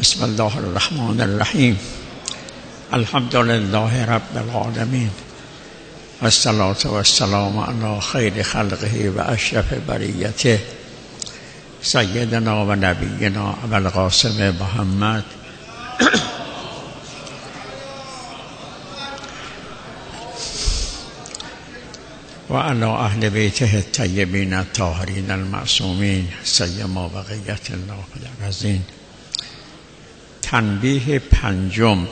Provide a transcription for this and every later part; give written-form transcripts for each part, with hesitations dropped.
بسم الله الرحمن الرحیم. الحمد لله رب العالمین و الصلاة و السلام علی خیر خلقه و اشرف بریته سیدنا و نبینا ابوالقاسم محمد و علی اهل بیته الطیبین الطاهرین المعصومین سیما بقیت الله العظیم. تنبیه پنجم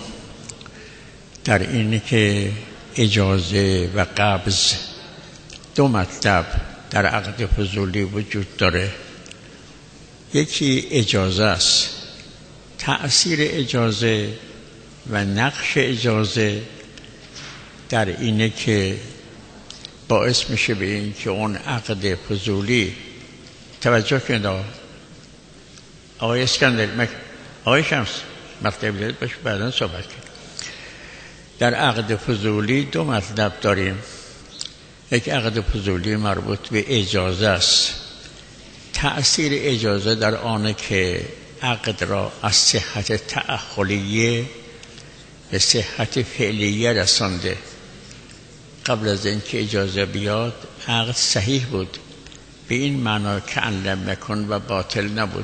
در این که اجازه و قبض دو مطلب در عقد فضولی وجود داره. یکی اجازه است، تأثیر اجازه و نقش اجازه در اینه که باعث میشه به این که اون عقد فضولی، توجه کنید آقای اسکندر، آقای شمس مطلب دارید باشه بعدا صحبت کنید. در عقد فضولی دو مطلب داریم. یک عقد فضولی مربوط به اجازه است. تأثیر اجازه در آنه که عقد را از صحت تأخلیه به صحت فعلیه رسانده. قبل از اینکه اجازه بیاد عقد صحیح بود، به این معنا که ان لم یکن و باطل نبود،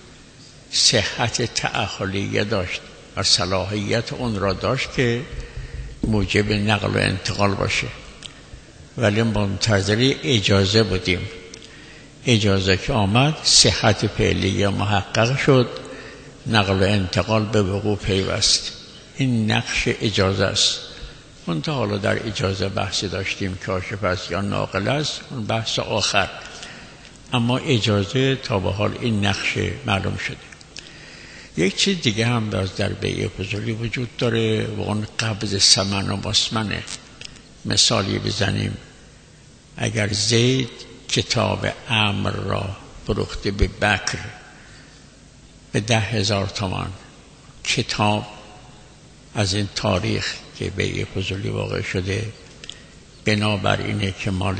صحت تأخلیه داشت و صلاحیت اون را داشت که موجب نقل و انتقال باشه، ولی منتظر اجازه بودیم. اجازه که آمد صحت فعلیه محقق شد، نقل و انتقال به وقوع پیوست. این نقش اجازه است. منتها حالا در اجازه بحثی داشتیم که کاشف است یا ناقل است، اون بحث آخر. اما اجازه تا به حال این نقش معلوم شده. یک چیز دیگه هم در بیع فضولی وجود داره و اون قبض ثمن و مسمنه. مثالی بزنیم، اگر زید کتاب امر را فروخته به بکر به 10,000 تومان، کتاب از این تاریخ که بیع فضولی واقع شده بنابر اینه که مال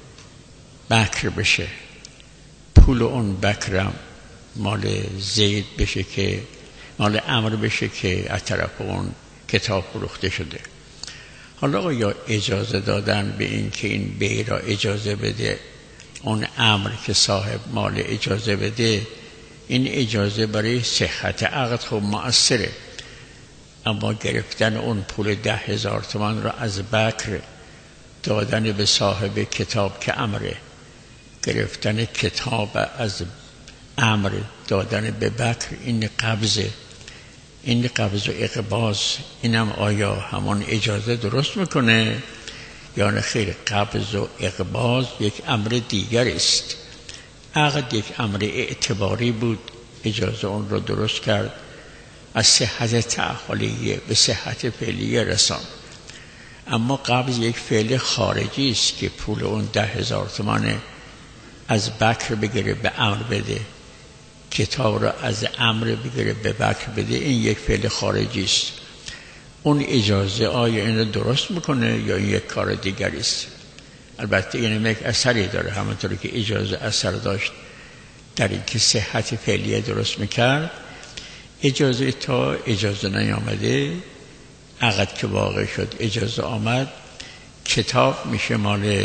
بکر بشه، پول اون بکرم مال زید بشه که مال امر بشه که از طرف اون کتاب فروخته شده. حالا یا اجازه دادن به این که این بیع را اجازه بده، اون امر که صاحب مال اجازه بده، این اجازه برای صحت عقد خوب مؤثره. اما گرفتن اون پول 10,000 تومان را از بکر دادن به صاحب کتاب که امره، گرفتن کتاب از امر دادن به بکر، این قبضه. این قبض و اقباض، اینم آیا همون اجازه درست میکنه یا نه خیر؟ قبض و اقباض یک امر دیگر است. عقد یک امر اعتباری بود، اجازه اون رو درست کرد، از صحت تأخلیه به صحت فعلیه رسان. اما قبض یک فعل خارجی است که پول اون 10,000 تومان از بکر بگیره به امر بده، کتاب را از امر بگیره به بکر بده، این یک فعل خارجی است. اون اجازه آیا این رو درست میکنه یا این یک کار دیگری است؟ البته این یک اثری داره، همونطوری که اجازه اثر داشت در این که صحت فعلیه درست میکرد. اجازه تا اجازه نیامده، عقد که واقع شد اجازه آمد، کتاب میشه مال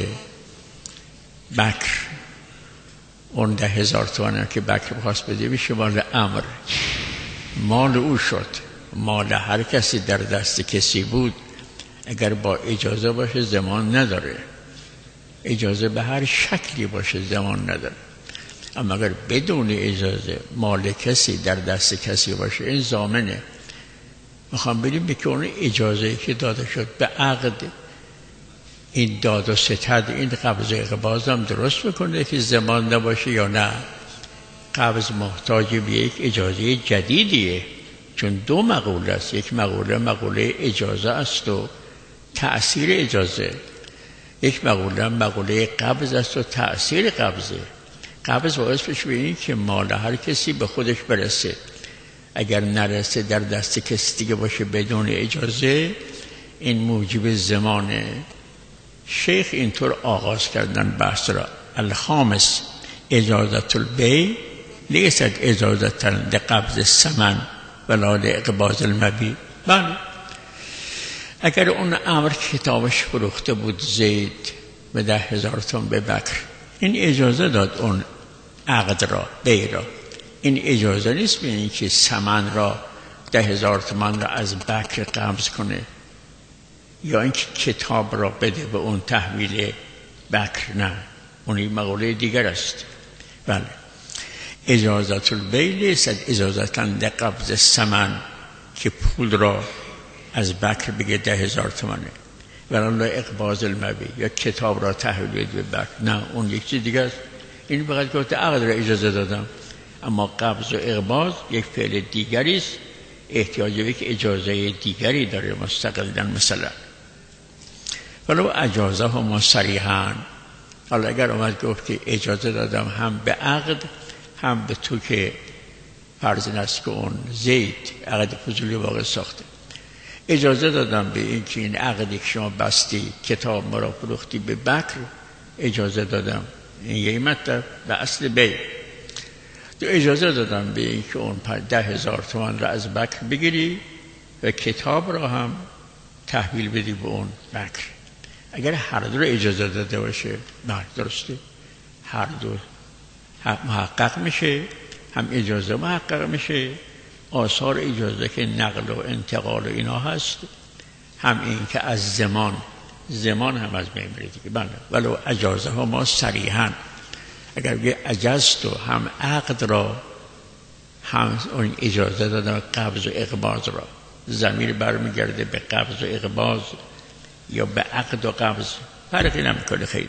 بکر، اون 10,000 تومان که بکر بخواست بده میشه مال امر، مال او شد. مال هر کسی در دست کسی بود، اگر با اجازه باشه زمان نداره، اجازه به هر شکلی باشه زمان نداره. اما اگر بدون اجازه مال کسی در دست کسی باشه، این ضامنه. میخوام بگیم که اون اجازه که داده شد به عقد، این داد و ستد، این قبض و اقباض هم درست میکنه که زمان نباشه یا نه؟ قبض محتاج به یک اجازه جدیدیه، چون دو مقوله است. یک مقوله اجازه است و تأثیر اجازه، یک مقوله قبض است و تأثیر قبضه. قبض باعث بشه این که مال هر کسی به خودش برسه، اگر نرسه در دست کسی دیگه باشه بدون اجازه، این موجب زمانه. شیخ اینطور آغاز کردن بحث را: الخامس اجازت البیع لیست اجازت لقبض الثمن ولا لاقباض المبی. بله اگر اون امر کتابش فروخته بود زید به 10,000 تومان به بکر، این اجازه داد اون عقد را، بی را. این اجازه نیست به این که ثمن را 10,000 تومان را از بکر قبض کنه یا اینکه کتاب را بده به اون تحویل بکر. نه، اون این مقوله دیگر است. بله اجازت البیع لیست اجازتا لقبض ثمن، که پول را از بکر بگه 10,000 تومانه، ولی اقباض المبیع یا کتاب را تحویل بده به بکر. نه، اون یک چیز دیگر است. این فقط گفته عقد را اجازه دادم، اما قبض و اقباض یک فعل دیگری است، احتیاج به یک اجازه دیگری داره مستقلاً. مثلا ولو اجازه ما صریحاً، حالا اگر اومد گفت که اجازه دادم هم به عقد هم به تو که فرض است که اون زید عقد فضولی واقع ساخته، اجازه دادم به این که این عقدی که شما بستی کتاب مرا فروختی به بکر، اجازه دادم. این یه مطلب به اصل بیع. تو اجازه دادم به این که اون 10,000 تومان را از بکر بگیری و کتاب را هم تحویل بدی به اون بکر. اگر هر دو را اجازه داده باشه، نه درسته، هر دو محقق میشه، هم اجازه محقق میشه، آثار اجازه که نقل و انتقال و اینا هست، هم این که از زمان هم از بین میره دیگه. بله ولو اجازه ها ما صریحاً، اگر بگه اجازت و هم عقد را هم اون اجازه دادن قبض و اقباض را، ضمیر برمیگرده به قبض و اقباض یا به عقد و قبض، فرقی نمیکنه خیلی.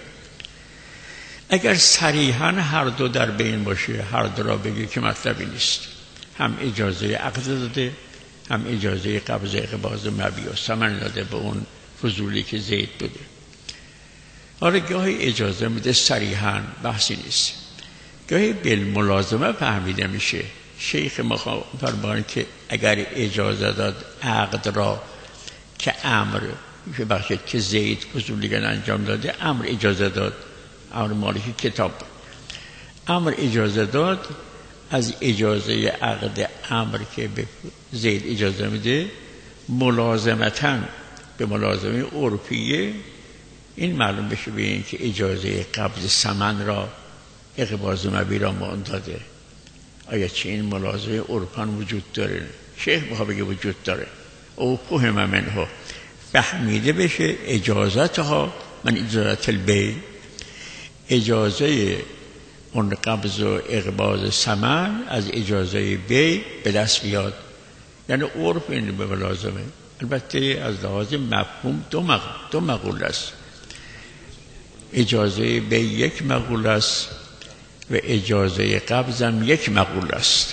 اگر صریحاً هر دو در بین باشه، هر دو را بگه که مطلبی نیست، هم اجازه عقد داده هم اجازه قبض و اقباض مبیع و ثمن داده به اون فضولی که زید بده. حالا گاهی اجازه میده صریحاً، بحثی نیست، گاهی بالملازمه فهمیده میشه. شیخ ما فرمان که اگر اجازه داد عقد را که امر بخشید که زید فضولی انجام داده، امر اجازه داد، امر مالکی کتاب، امر اجازه داد، از اجازه عقد امر که به زید اجازه میده ملازمتاً به ملازمه عرفیه، این معلوم بشه به این که اجازه قبض ثمن را اقباض مبیع را مان داده. آیا چه این ملازمه عرفاً وجود داره؟ شیخ بخواه بگه وجود داره. او فهم منه، فهمیده بشه اجازتها من اجازت البیع، اجازه اون قبض و اقباض ثمن از اجازه بیع به دست بیاد. یعنی عرف این به ملازمه. البته از لحاظ مفهوم دو مقول است، اجازه بیع یک مقول است و اجازه قبض هم یک مقول است.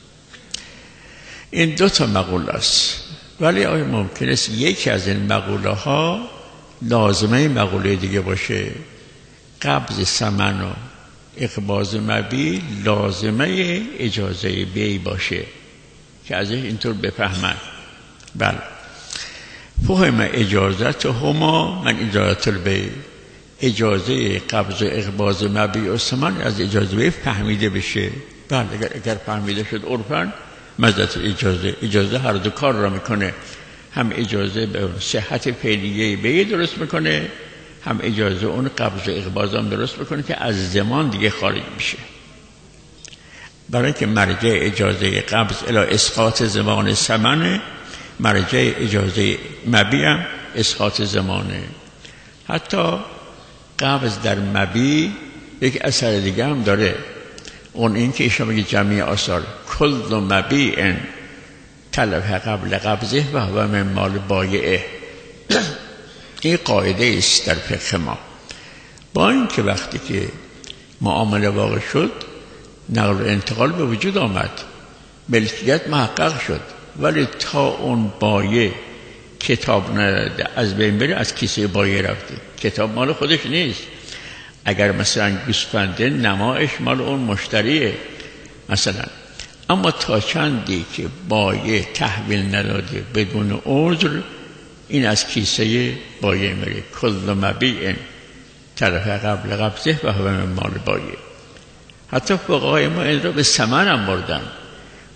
این دو تا مقول است، ولی آیا ممکن است یکی از این مقوله ها لازمه مقوله دیگه باشه؟ قبض ثمن و اقباض مبیع لازمه اجازه بیع باشه که ازش اینطور بفهمن. بله فهم اجازت هما من اجازت البیع، اجازه قبض و اقباض مبیع و ثمن از اجازه بیع فهمیده بشه. بله اگر فهمیده شد عرفاً مزدت اجازه هر دو کار را میکنه، هم اجازه به صحت فعلیه بیع درست میکنه، هم اجازه اون قبض و اقباض هم درست میکنه که از زمان دیگه خارج میشه. برای که مرجع اجازه قبض الی اسقاط زمان ثمن، مرجع اجازه مبیع هم اسقاط زمانه. حتی قبض در مبیع یک اثر دیگه هم داره، اون این که ایشان میگه جمعی آثار کل مبیع تلف قبل قبضه و هو من مال بایعه. این قاعده است در فقه ما. با این که وقتی که معامله واقع شد نقل و انتقال به وجود آمد، ملکیت محقق شد، ولی تا اون بایع کتاب نداده از بین بره، از کیسه بایع رفته، کتاب مال خودش نیست. اگر مثلا گوسفنده نمایش مال اون مشتریه مثلا، اما تا چندی که بایع تحویل نداده بدون عذر، این از کیسه بایع میره. کل مبیع تلف قبل قبضه و هو من مال بایع. حتی فقهای ما این را به ثمن هم بردن،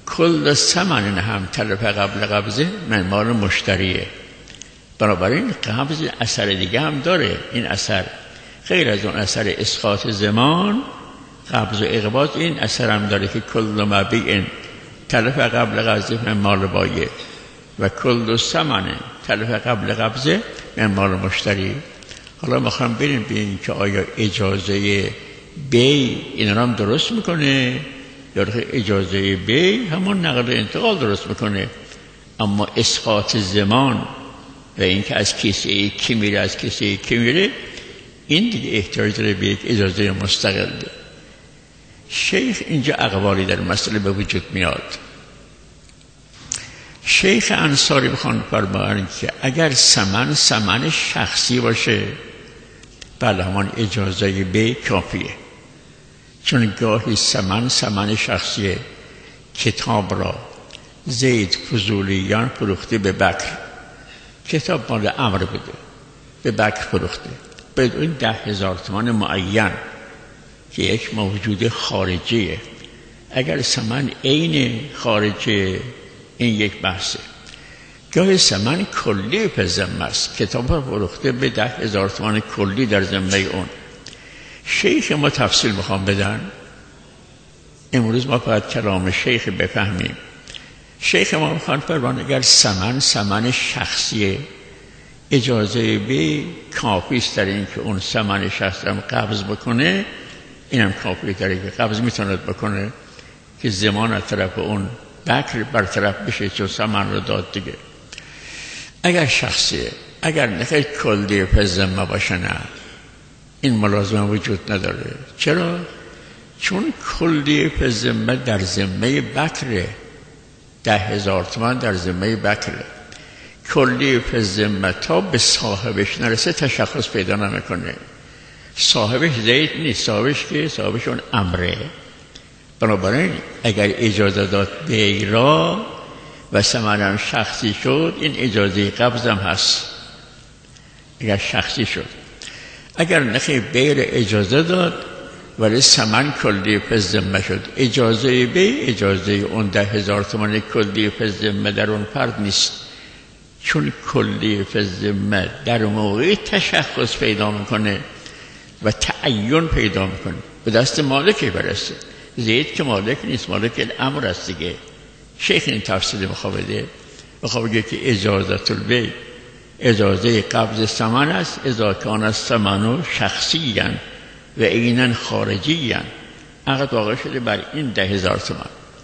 کل ثمن هم تلف قبل قبضه من مال مشتریه. بنابراین قبض اثر دیگه هم داره. این اثر غیر از اون اثر اسقاط زمان، قبض و اقباض این اثر هم داره که کل مبیع تلف قبل قبضه من مال بایع و کل ثمن تلف قبل قبضه من مال مشتری. حالا میخوام بریم ببینیم که آیا اجازه بی این رو هم درست میکنه یا اجازه بی همون نقل انتقال درست میکنه، اما اسقاط زمان و این که از کیسه کی میره از کیسه کی میره این دیگه احتیاج داره به یک اجازه مستقل. شیخ اینجا اقوالی در مسئله به وجود میاد. شیخ انصاری بخوان فرمایند که اگر ثمن شخصی باشه بله همان اجازه بی کافیه، چون گاهی ثمن شخصیه. کتاب را زید فضولیان فروخته به بکر، کتاب مال عمرو بده به بکر فروخته بدون 10,000 تومان معین که یک موجود خارجیه. اگر ثمن عین خارجی این یک بحثه. گاهی ثمن کلی به ذمه است، کتاب را فروخته به 10,000 تومان کلی در ذمه اون. شیخ ما تفصیل میخوام بدن، امروز ما باید کلام شیخ بفهمیم. شیخ ما میخوان فرمان اگر ثمن شخصیه اجازه بی کافی است در این که اون ثمن شخص را قبض بکنه، اینم کافی در این که قبض میتوند بکنه که زمان از طرف اون بکر برطرف بشه چون ثمن رو داد دیگه. اگر شخصیه، اگر نخیر کلی به ذمه باشه نه، این ملازمه وجود نداره. چرا؟ چون کلی به ذمه در ذمه بکره، 10,000 تومان در ذمه بکره. کلی به ذمه تا به صاحبش نرسه تشخص پیدا نمیکنه. صاحبش زید نیست، صاحبش اون امره. بنابراین اگر اجازه داد بیرا و ثمنم شخصی شد این اجازه قبضم هست. اگر شخصی شد، اگر نخی بیر اجازه داد ولی ثمن کلی به ذمه شد، اجازه بی اجازه اون 10,000 تومان کلی به ذمه در اون فرد نیست، چون کلی به ذمه در موقع تشخص پیدا میکنه و تعین پیدا میکنه به دست مالکی برسه. زید که مالک نیست، مالک الامر است دیگه. شیخ این تفصیل میخواد بده، میخواد بگه که اجازه البی اجازه قبض ثمن است اذا کان الثمن شخصیاً و عیناً خارجیاً، عقد واقع شده بر این 10,000 تومان.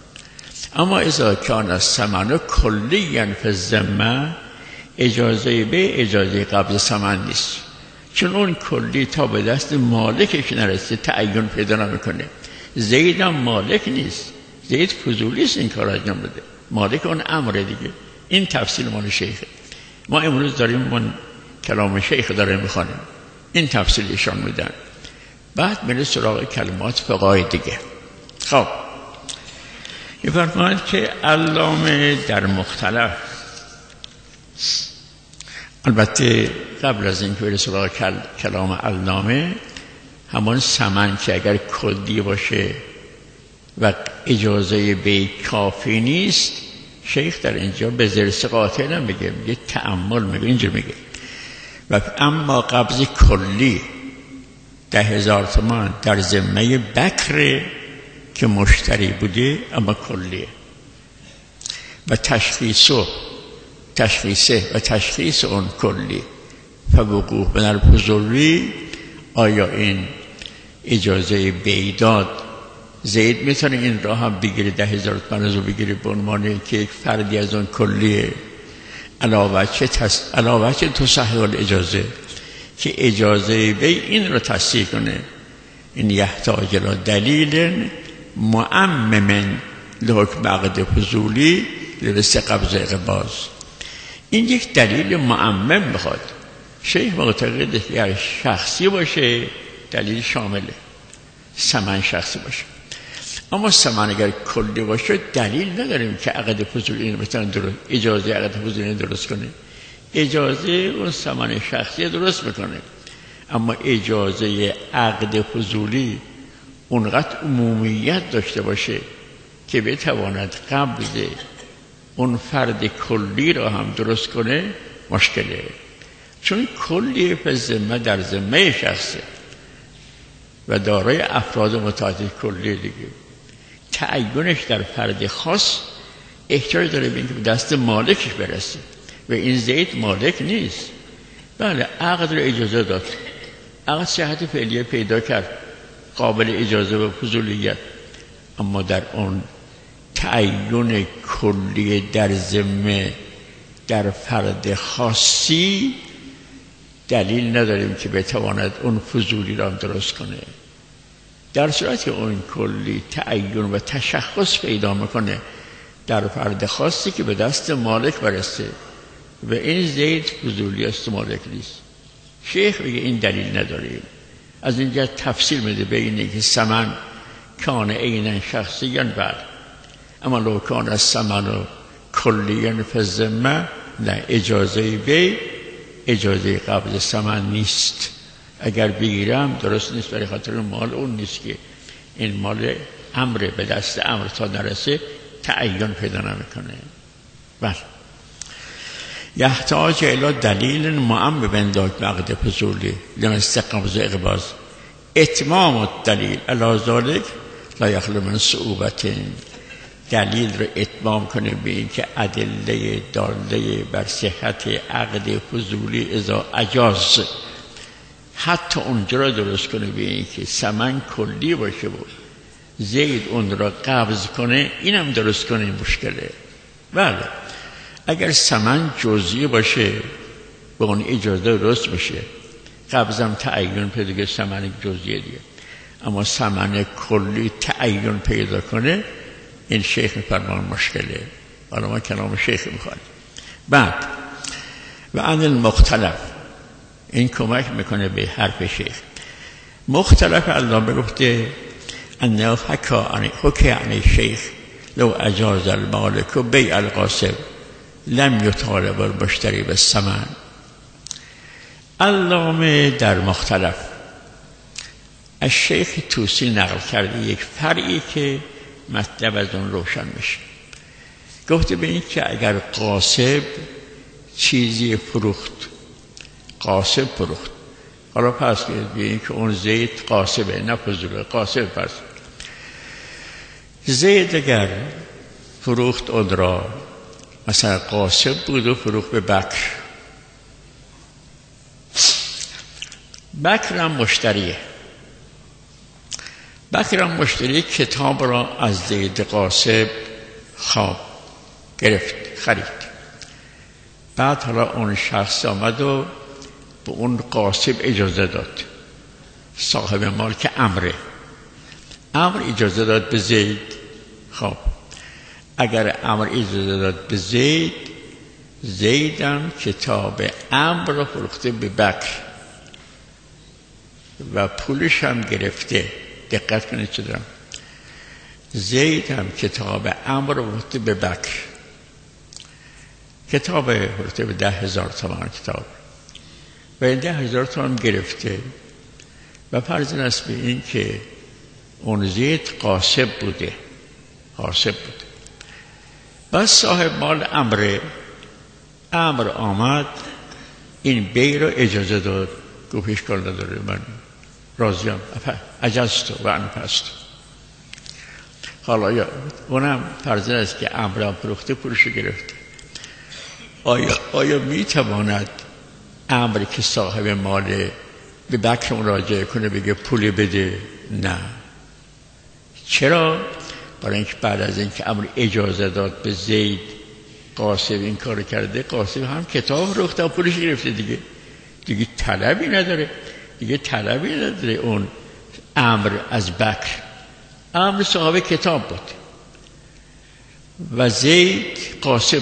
اما اذا کان الثمن کلیاً فی الذمه اجازه بی اجازه قبض ثمن نیست، چون اون کلی تا به دست مالکش نرسه تعین پیدا نمیکنه. زید هم مالک نیست، زید فضولی است این کار انجام بده، مالک اون امره دیگه. این تفصیل مال شیخه. ما امروز داریم من کلام شیخ داریم میخوانیم، این تفصیل ایشان میدن. بعد میره سراغ کلمات فقهای دیگه. خب میفرماید که علامه در مختلف، البته قبل از این که بره سراغ کلام علامه، همون ثمن که اگر کلی باشه و اجازه بی کافی نیست، شیخ در اینجا به زرس قاطع نمیگه، میگه تأمل میگه. اینجا میگه و اما قبض کلی 10,000 تومان در ذمه بکر که مشتری بوده اما کلیه و تشخیص اون کلی فوقوع من الفضولی، آیا این اجازه بیداد زید میتونه این راه هم بگیره 10,000 تومان رو بگیره به عنوان که یک فردی از اون کلیه، علاوه چه تصحیح الاجازه که اجازه بی این رو تصحیح کنه. این یحتاج الى دلیل معمم لحکم عقد فضولی لرس قبض اقباض. این یک دلیل معمم میخواد. شیخ معتقده که شخصی باشه دلیل شامله، ثمن شخصی باشه. اما ثمن اگر کلی باشه دلیل نداریم که عقد فضولی رو بتونه درست، اجازه عقد فضولی درست کنه. اجازه اون ثمن شخصی درست میکنه، اما اجازه عقد فضولی اونقدر عمومیت داشته باشه که بتواند قبض اون فرد کلی را هم درست کنه مشکله، چون کلی به ذمه در ذمه شخصه و دارای افراد متعدد کلی دیگه. تعینش در فرد خاص احتیاج داره به اینکه به دست مالکش برسه و این زید مالک نیست. بله عقد رو اجازه داد، عقد صحت فعلیه پیدا کرد، قابل اجازه و فضولیت، اما در اون تعین کلی در ذمه در فرد خاصی دلیل نداریم که بتواند اون فضولی را درست کنه. در صورتی اون کلی تعین و تشخص پیدا میکنه در فرد خاصی که به دست مالک برسه و این زید فضولی است، مالک نیست. شیخ میگه این دلیل نداریم. از اینجا تفسیر میده بین که ثمن کان عینا شخصیاً بعد، اما لو کان الثمن کلیاً فی الذمه نه، اجازه بی اجازه قبض ثمن نیست. اگر بگیرم درست نیست، برای خاطر مال اون نیست که این مال امر به دست امر تا نرسه تعین پیدا نمیکنه. بله یحتاج الی دلیل معم بنداک عقد فضولی لمستقبض اقباض اتمام الدلیل علی ذلک لا یخلو من صعوبت. دلیل رو اتمام کنه به این که ادله داله بر صحت عقد فضولی اذا اجاز، حتی اونجا را درست کنه به این که ثمن کلی باشه بود زید اون را قبض کنه، اینم درست کنه، این مشکله. بله اگر ثمن جزئی باشه به اون اجازه درست باشه، قبضم تعین پیدا کنه، ثمن جزئی دیگه. اما ثمن کلی تعین پیدا کنه، این شیخ میفرمان مشکله. حالا ما کلام شیخ میخوانیم. بعد و عن المختلف، این کمک میکنه به حرف شیخ. مختلف علامه گفته انه حکی عن شیخ لو اجاز المالک بیع القاسم لم یطالب المشتری بالثمن. علامه در مختلف از شیخ طوسی نقل کرده یک فرعی که مطلب از اون روشن میشه. گفته به این که اگر قاسب چیزی فروخت، قاسب فروخت، حالا پس به این که اون زید قاسبه نه فضوله، قاسب پس زید اگر فروخت اون را، مثلا قاسب بود و فروخت به بکر، بکر هم مشتریه، بکر هم مشتری کتاب را از زید قاسب گرفت، خرید. بعد حالا اون شخص آمد و به اون قاسب اجازه داد، صاحب مال که امر اجازه داد به زید. خب اگر امر اجازه داد به زید، زیدم کتاب امر را فروخته به بکر و پولش هم گرفته. دقت کنید چه دارم، زید هم کتاب امر را فروخته به بکر، کتاب فروخته به 10,000 تومان کتاب و این 10,000 تومان گرفته و فرض است به این که اون زید قاسب بوده، بس صاحب مال امر آمد این بی رو اجازه داد، گفت اشکال نداره، من راضیم، اجازت و انفست. حالا یا اونم فرض است که امرم فروخته، پولشو گرفته. آیا میتواند امر که صاحب مال به بکر مراجعه کنه بگه پول بده؟ نه. چرا؟ برای اینکه بعد از اینکه امر اجازه داد به زید، قاسب این کارو کرده، قاسب هم کتاب فروخته و پولش گرفته، دیگه طلبی نداره، اون امر از بکر. امر صاحب کتاب بود و زید قاسب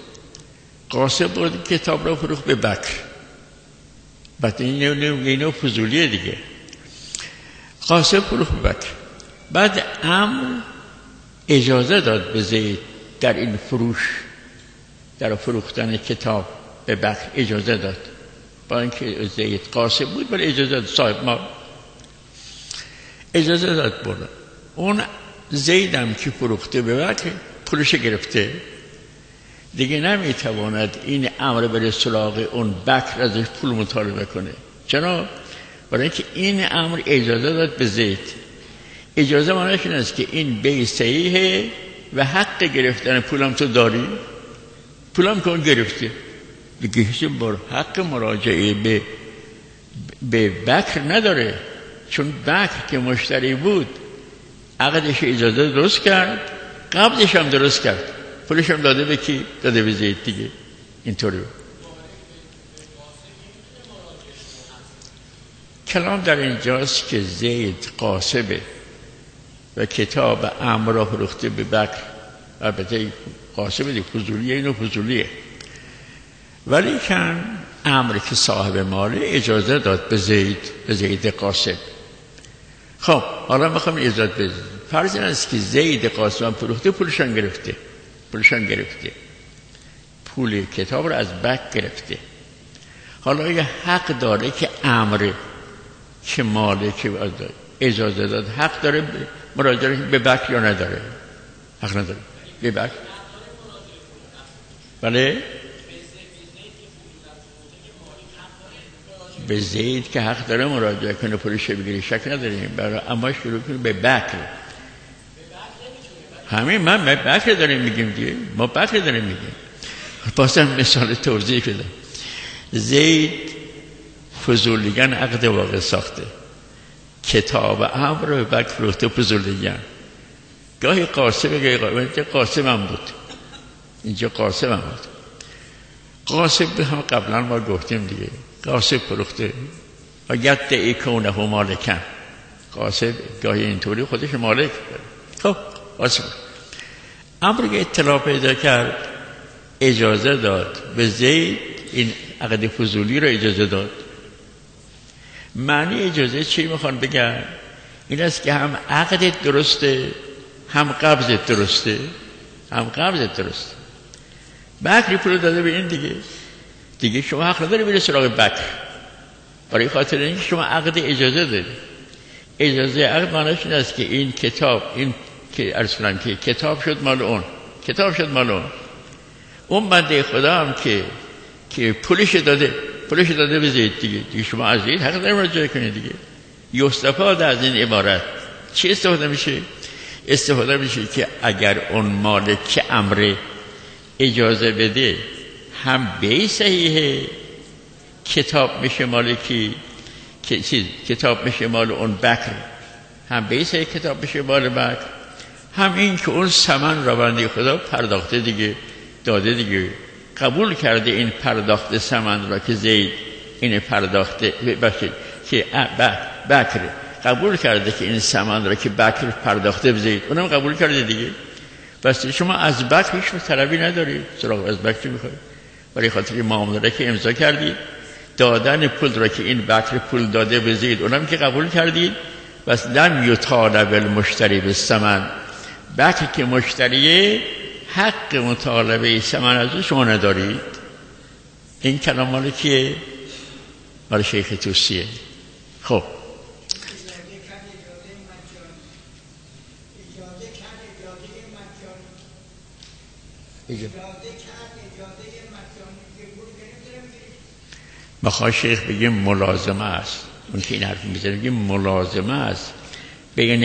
بود کتاب را فروخت به بکر. بعد این فضولیه دیگه، قاسب فروخت به بکر. بعد امر اجازه داد به زید در این فروش، در فروختن کتاب به بکر اجازه داد، با اینکه زید قاسب بود ولی اجازه داد، صاحب ما اجازه داد. اون زیدم که فروخته به بکر پولش گرفته، دیگه نمیتواند این امر بره سراغ اون بکر ازش پول مطالبه کنه. چرا؟ برای اینکه این امر اجازه داد به زید. اجازه معنیش این است که این بیع صحیحه و حق گرفتن پولم تو داری، پولم که اون گرفته، دیگه هیچ بر حق مراجعه به بکر نداره، چون بکر که مشتری بود عقدش اجازه درست کرد، قبضش هم درست کرد، پولش هم داده به کی؟ داده به زید دیگه. اینطوری کلام در اینجاست که زید قاسبه و کتاب امر را فروخته به بکر. البته قاسبه دیگه، فضولیه، اینو فضولیه، ولی کن امر که صاحب ماله اجازه داد به زید قاسب. خب حالا میخوام اجازه بدید، فرض این است که زید قاسم فروخته، پولشان گرفته، پول کتاب رو از بکر گرفته. حالا یه حق داره که امر که مالک اجازه داد حق داره مراجعه به بکر یا نداره؟ حق نداره به بکر. بله به زید که حق داره مراجعه کنه پولش بگیره، شک نداریم، اما شروع کنه به بکر. همین من به بکر داریم میگیم دیگه، ما بکر داریم میگیم. بازم مثال توضیح بدم. زید فضولیگن عقد واقع ساخته، کتاب امر رو به بکر فروخته فضولیگن. گاهی قاسم، گاهی قاسم هم بود، اینجا قاسم هم بود. قاسم به هم قبلا ما گفتیم دیگه، قاسم فروخته و یدعی کونه مالکن. قاسم گاهی اینطوری خودش مالک داره. خب قاسم امر که اطلاع پیدا کرد اجازه داد به زید، این عقد فضولی رو اجازه داد. معنی اجازه چی میخوان بگن؟ این است که هم عقدت درسته، هم قبضت درسته، بکری پول داده به این دیگه شما حق نداری بری سراغ بکر، برای خاطر اینکه شما عقد اجازه داری. اجازه عقد معنیش این است که این کتاب، این که ارسلان که کتاب شد مال اون، اون بنده خدا هم که پولش داده به زید دیگه شما از زید حق داری مراجعه کنید دیگه. یستفاده از این عبارت چی استفاده میشه؟ استفاده میشه که اگر اون مالک امر اجازه بده، هم بیع صحیحه، کتاب میشه مالکی، کتاب میشه مال اون بکر، هم بیع صحیح کتاب میشه مال بکر، هم این که اون ثمن را بنده خدا پرداخته دیگه، داده دیگه، قبول کرده این پرداخت ثمن را که زید این پرداخته که بکر قبول کرده که این ثمن را که بکر پرداخته به زید، اونم قبول کرده دیگه. پس شما از بکر هیچ طلبی ندارید، سراغ از بکر میخواید، برای خاطر معامله که امضا کردید، دادن پول را که این بکر پول داده به زید اونم که قبول کردید. بس لم یطالب المشتری بالثمن، بکر که مشتریه حق مطالبه ثمن از شما ندارید. این کلام مال کیه؟ مال شیخ توسیه. خب بخواه شیخ بگیم ملازمه است، اون که این حرف میزنه بگیم ملازمه است بین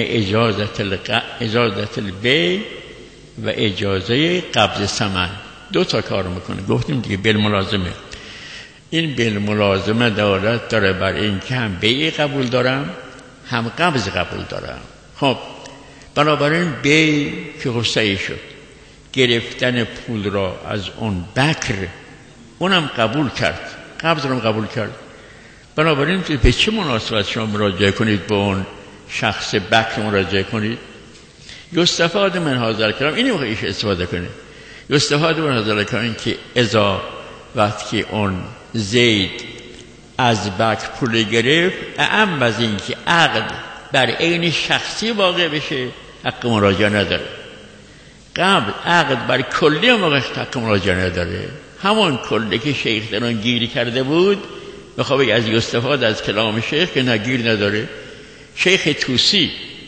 اجازت البیع و اجازه قبض ثمن، دو تا کار میکنه. گفتیم دیگه بالملازمه، این بالملازمه دولت داره بر این که هم بیع قبول دارم هم قبض قبول دارم. خب بنابراین بیع که خصایی شد، گرفتن پول را از اون بکر اونم قبول کرد، قبض رو قبول کرد. بنابراین به چه مناسبت شما مراجعه کنید به اون شخص بکر مراجعه کنید؟ یستفاده من هذا کلام، اینی موقع ایش استفاده کنید. یستفاده من هذا کلام که اذا وقتی اون زید از بکر پول گرفت، اعم از این که عقد بر عین شخصی واقع بشه حق مراجعه نداره. قبل عقد بر کلی موقع حق مراجعه نداره. همون کلی که شیخ در اون گیری کرده بود میخواد از استفاده از کلام شیخ که نگیر نداره. شیخ توسی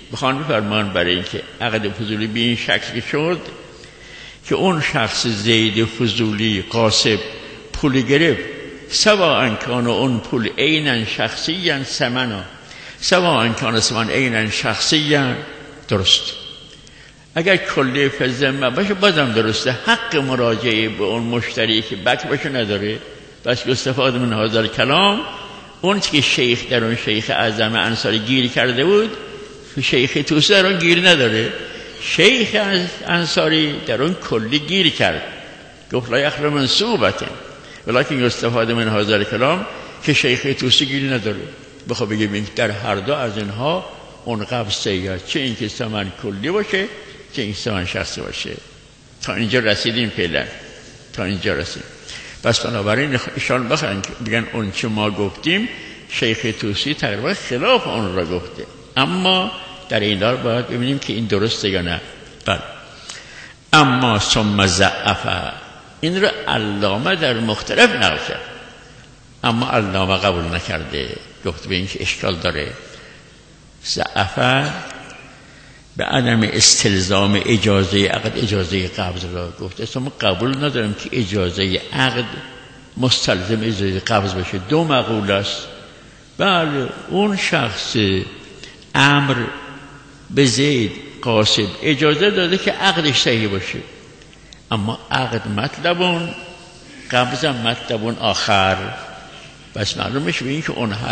بخوان بفرمان برای اینکه عقد فضولی به این شکل شد که اون شخص زید فضولی قاسب پول گرفت، سواء کان اون پول عینا شخصیا ثمنا سواء کان ثمن عینا شخصیا، درست. اگر کلی فزمه باشه بازم درسته، حق مراجعه به اون مشتری که بک باشه نداره. بس که استفاده من هذا کلام، اون که شیخ در اون شیخ اعظم انصاری گیر کرده بود، شیخ توسی در اون گیر نداره. شیخ انصاری در اون کلی گیر کرد، گفت لا یخلو من صوبته، ولیکن استفاده من هذا کلام که شیخ توسی گیر نداره. بخواه بگیم در هر دو از اینها اون قبض سیاد، چه اینکه ثمن کلی باشه چه اینکه ثمن شخصی باشه. تا اینجا رسیدیم فعلا، تا اینجا رسیدیم. بس بنابراین ایشان بگن اون چه ما گفتیم شیخ توسی تقریبا خلاف اون را گفته، اما در این دار باید ببینیم که این درسته یا نه. بله. اما ثم ضعف، این را علامه در مختلف نقل کرد، اما علامه قبول نکرده، گفت به این که اشکال داره. ضعف به عدم استلزام اجازه عقد، اجازه قبض را گفته. اصلا قبول ندارم که اجازه عقد مستلزم اجازه قبض باشه. دو مقول است. بله، اون شخص امر به زید قاسب اجازه داده که عقدش صحیح باشه، اما عقد مطلبون قبضم مطلبون آخر. بس معلوم میشه به این که اون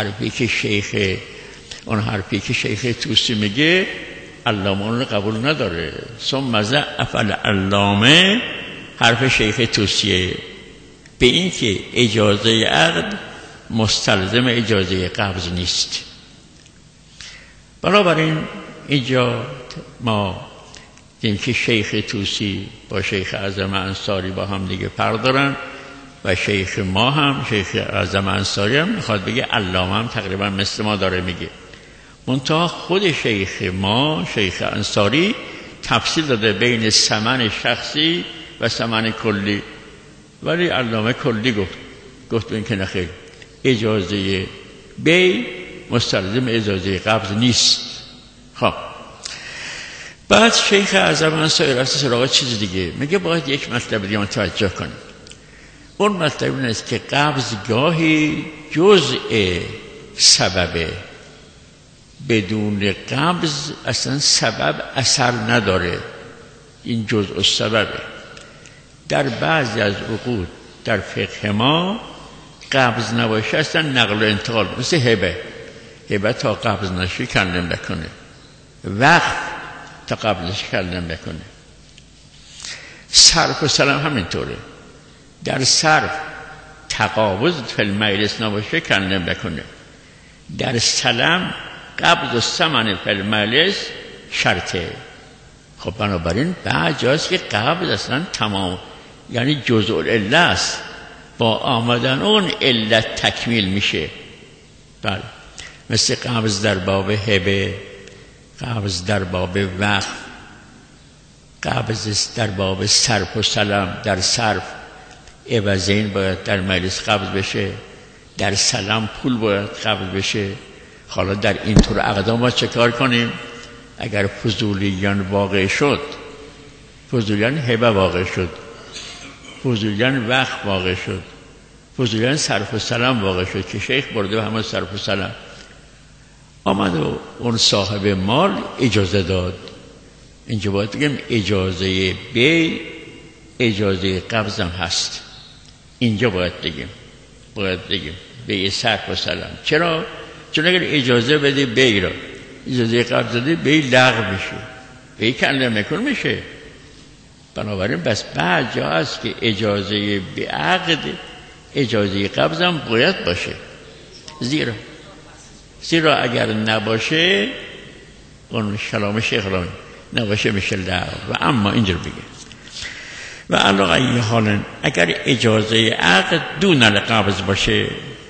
حرفی که شیخ توسی میگه علامه اون رو قبول نداره. ثم ضعف العلامه حرف شیخ توسیه به این که اجازه عقد مستلزم اجازه قبض نیست. بنابراین اینجا ما دیدیم که شیخ توسی با شیخ اعظم انصاری با هم دیگه فرق دارن و شیخ ما هم، شیخ اعظم انصاری هم میخواد بگه علامه هم تقریبا مثل ما داره میگه. منتها خود شیخ ما، شیخ انصاری، تفصیل داده بین ثمن شخصی و ثمن کلی، ولی علامه کلی گفت این که نخیر، اجازه بی مستلزم اجازه قبض نیست. خب بعد شیخ اعظم انصاری رفت سراغ چیز دیگه، میگه باید یک مطلب دیگه توجه کنیم. اون مطلب این است که قبض گاهی جزء سببه، بدون قبض اصلا سبب اثر نداره، این جزء سببه. در بعضی از عقود در فقه ما قبض نباشه اصلا نقل و انتقال، مثل هبه تا قبض نشه کلم بکنه، وقف تا قبضش کلم بکنه، صرف و سلام همینطوره. در صرف تقابض فی المجلس نباشه کلم بکنه، در سلام قبض و ثمن فی المجلس شرطه. خب بنابراین بعد جاست که قبض اصلا تمام، یعنی جزء العله است، با آمدن اون علت تکمیل میشه. بله، مثل قبض در باب هبه، قبض در باب وقف، قبض در باب صرف و سلام. در صرف عوضین باید در مجلس قبض بشه، در سلام پول باید قبض بشه. حالا در این طور عقدا ما چه کار کنیم؟ اگر فضولیان واقع شد، فضولیان هبه واقع شد، فضولیان وقف واقع شد، فضولیان صرف و سلام واقع شد که شیخ برده و همه صرف و سلام آمد و اون صاحب مال اجازه داد، اینجا باید بگیم اجازه بی اجازه قبض هم هست. اینجا باید بگیم بی صرف و سلام. چرا؟ چون اگر اجازه بده بی را، اجازه قبض داده بی لغو میشه، بی کنده میکن میشه. بنابراین بس بعد جا هست که اجازه به عقد، اجازه قبض هم باید باشه. زیرا اگر نباشه اون کلام شیخ نباشه میشه لغو. و اما اینجا بگه و علاقه این حالا اگر اجازه عقد دون القبض باشه،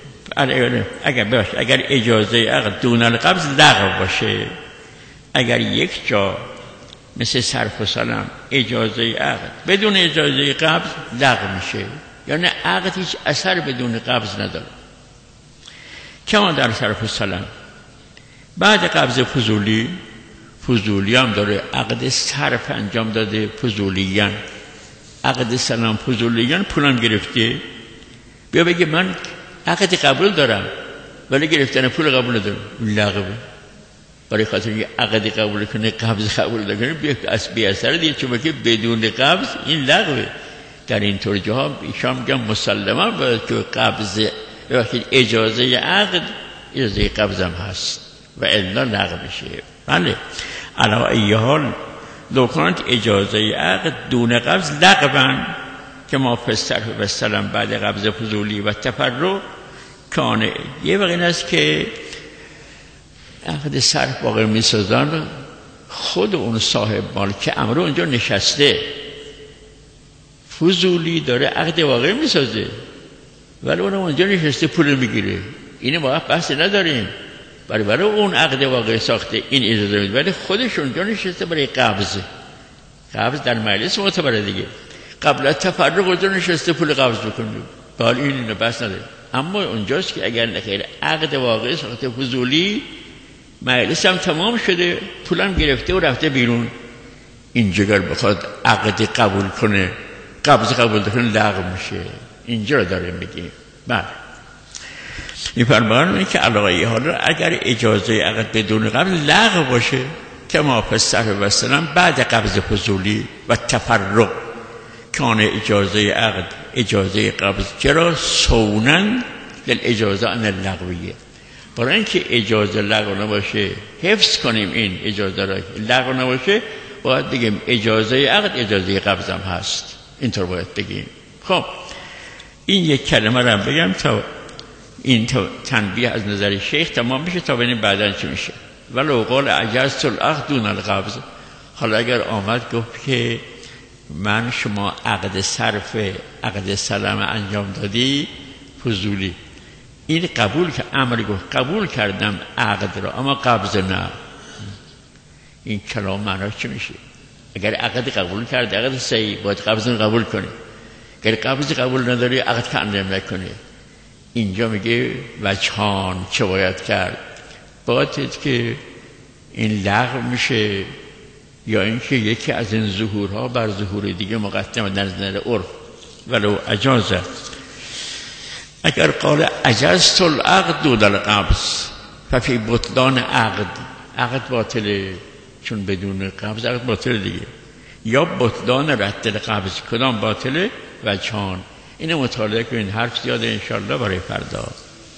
اگر اجازه عقد دون القبض لغو باشه، اگر یک جا مثل صرف و سلام اجازه عقد بدون اجازه قبض لغو میشه، یعنی عقد هیچ اثر بدون قبض نداره. کما در صرف و سلام بعد قبض فضولی فضولی هم داره، عقد صرف انجام داده فضولیان، عقد سلام فضولیان، پولم گرفته، بیا بگه من عقد قبول دارم ولی گرفتن پول قبول ندارم، لغوه. برای خاطر اینکه عقد قبول کنه قبض قبول نکنه بی اثر دیگه، چون که بدون قبض این لغوه. در این طور جاها ایشان میگن مسلما باید که قبض وقتی اجازه عقد اجازه قبض هم هست و الا لغو میشه. بله علی ای حال لو کانت اجازه عقد دون قبض لغوا که ما فسر و سلام بعد قبض فضولی و تفرق کانه. یه وقت این است که عقد صرف واقع میسازن، خود اون صاحب مال که امر اونجا نشسته فضولی داره عقد واقع میسازه ولی اون اونجا نشسته پول میگیره، اینه واقع بحث نداریم. برای اون عقد واقع ساخته این اجازه میده ولی خودش اونجا نشسته برای قبض در مجلس معتبره دیگه، قبل از تفرق اونجا نشسته پول قبض بکنه، حالا این بحث نداره. اما اونجاست که اگر نخیر عقد واقع ساخته فضولی، مجلس هم تمام شده، پولم گرفته و رفته بیرون، اینجا اگر بخواد عقد قبول کنه قبض قبول کنه لغو میشه. اینجا رو داریم بگیم. بله این فرمان که علاقه حالا اگر اجازه عقد بدون قبض لغو باشه که ما فسر و سلام بعد قبض فضولی و تفرق کان اجازه عقد اجازه قبض چرا سونن اجازه ان لغویه، برای اینکه اجازه لغو نباشه حفظ کنیم این اجازه را، لغو نباشه باید بگیم اجازه عقد اجازه قبض هم هست، اینطور باید بگیم. خب این یک کلمه رو بگم تا این تنبیه از نظر شیخ تمام میشه تا ببینیم بعداً چی میشه. ولو قال اجازت العقد دون القبض، حالا اگر آمد گفت که من شما عقد صرف عقد سلام انجام دادی فضولی، این قبول که امر گفت قبول کردم عقد را اما قبض نه، این کلام معناش چی میشه؟ اگر عقد قبول کرد عقد صحیح باید قبض قبول کنی، اگر قبض قبول نداری عقد کندم نکنی. اینجا میگه وجهان چه باید کرد؟ باید که این لغو میشه یا اینکه یکی از این ظهورها بر ظهور دیگه مقدم در نظر عرف. ولو اجازه، اگر قال اجازت العقد دون القبض ففی بطلان عقد باطله، چون بدون قبض عقد باطله دیگه، یا بطلان رد القبض کدام باطله؟ وجهان. اینو مطالعه کنین، حرف زیاده انشاءالله برای فردا.